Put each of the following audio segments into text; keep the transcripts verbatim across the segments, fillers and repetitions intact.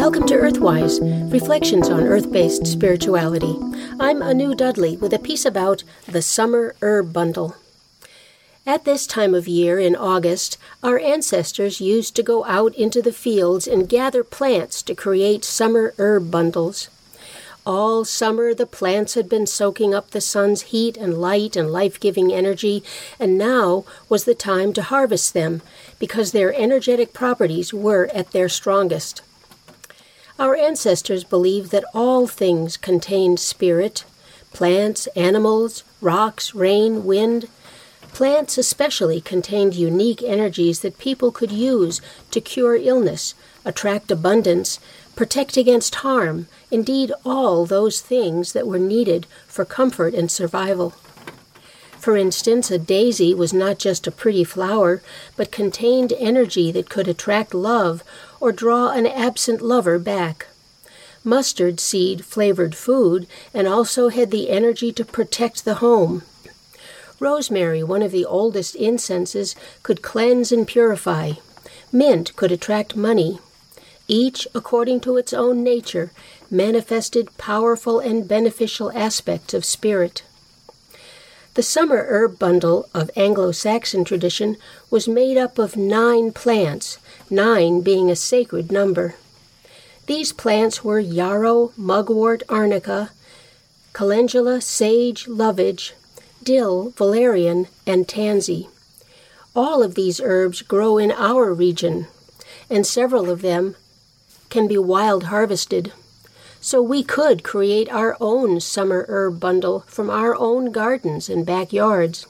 Welcome to Earthwise, Reflections on Earth-Based Spirituality. I'm Anu Dudley with a piece about the Summer Herb Bundle. At this time of year in August, our ancestors used to go out into the fields and gather plants to create summer herb bundles. All summer, the plants had been soaking up the sun's heat and light and life-giving energy, and now was the time to harvest them because their energetic properties were at their strongest. Our ancestors believed that all things contained spirit: plants, animals, rocks, rain, wind. Plants especially contained unique energies that people could use to cure illness, attract abundance, protect against harm, indeed all those things that were needed for comfort and survival. For instance, a daisy was not just a pretty flower, but contained energy that could attract love or draw an absent lover back. Mustard seed flavored food and also had the energy to protect the home. Rosemary, one of the oldest incenses, could cleanse and purify. Mint could attract money. Each, according to its own nature, manifested powerful and beneficial aspects of spirit. The summer herb bundle of Anglo-Saxon tradition was made up of nine plants, nine being a sacred number. These plants were yarrow, mugwort, arnica, calendula, sage, lovage, dill, valerian, and tansy. All of these herbs grow in our region, and several of them can be wild harvested. So we could create our own summer herb bundle from our own gardens and backyards.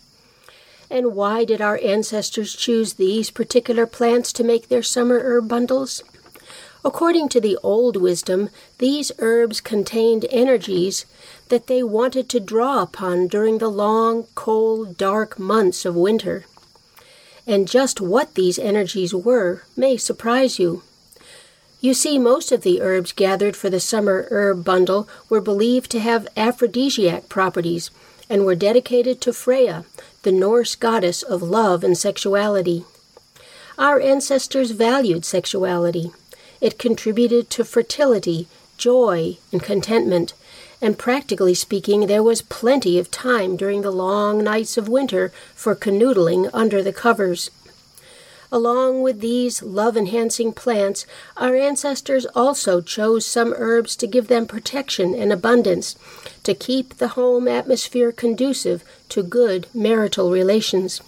And why did our ancestors choose these particular plants to make their summer herb bundles? According to the old wisdom, these herbs contained energies that they wanted to draw upon during the long, cold, dark months of winter. And just what these energies were may surprise you. You see, most of the herbs gathered for the summer herb bundle were believed to have aphrodisiac properties and were dedicated to Freya, the Norse goddess of love and sexuality. Our ancestors valued sexuality. It contributed to fertility, joy, and contentment, and practically speaking, there was plenty of time during the long nights of winter for canoodling under the covers. Along with these love-enhancing plants, our ancestors also chose some herbs to give them protection and abundance, to keep the home atmosphere conducive to good marital relations.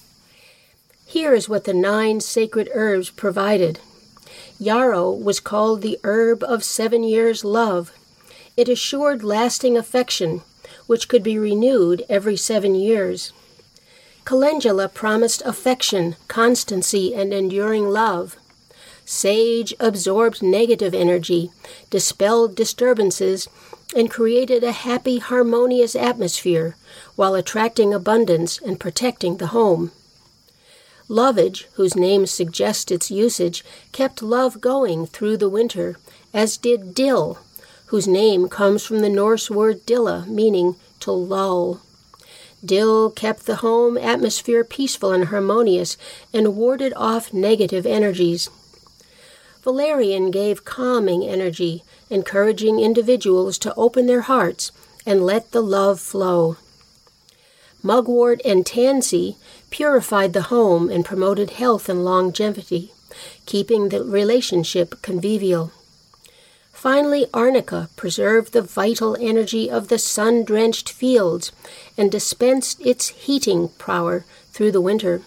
Here is what the nine sacred herbs provided. Yarrow was called the herb of seven years' love. It assured lasting affection, which could be renewed every seven years. Calendula promised affection, constancy, and enduring love. Sage absorbed negative energy, dispelled disturbances, and created a happy, harmonious atmosphere while attracting abundance and protecting the home. Lovage, whose name suggests its usage, kept love going through the winter, as did dill, whose name comes from the Norse word dilla, meaning to lull. Dill kept the home atmosphere peaceful and harmonious and warded off negative energies. Valerian gave calming energy, encouraging individuals to open their hearts and let the love flow. Mugwort and tansy purified the home and promoted health and longevity, keeping the relationship convivial. Finally, arnica preserved the vital energy of the sun-drenched fields and dispensed its heating power through the winter.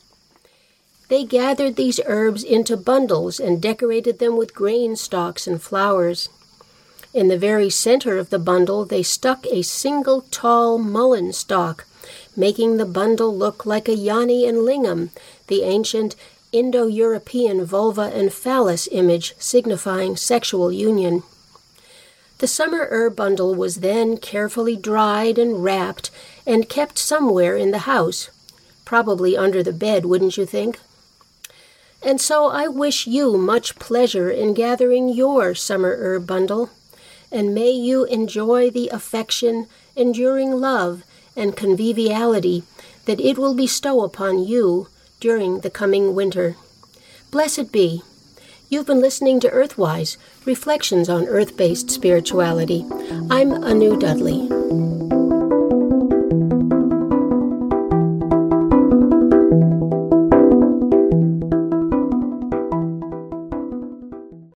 They gathered these herbs into bundles and decorated them with grain stalks and flowers. In the very center of the bundle, they stuck a single tall mullein stalk, making the bundle look like a yoni and lingam, the ancient Indo-European vulva and phallus image signifying sexual union. The summer herb bundle was then carefully dried and wrapped and kept somewhere in the house, probably under the bed, wouldn't you think? And so I wish you much pleasure in gathering your summer herb bundle, and may you enjoy the affection, enduring love, and conviviality that it will bestow upon you during the coming winter. Blessed be. You've been listening to Earthwise, Reflections on Earth-Based Spirituality. I'm Anu Dudley.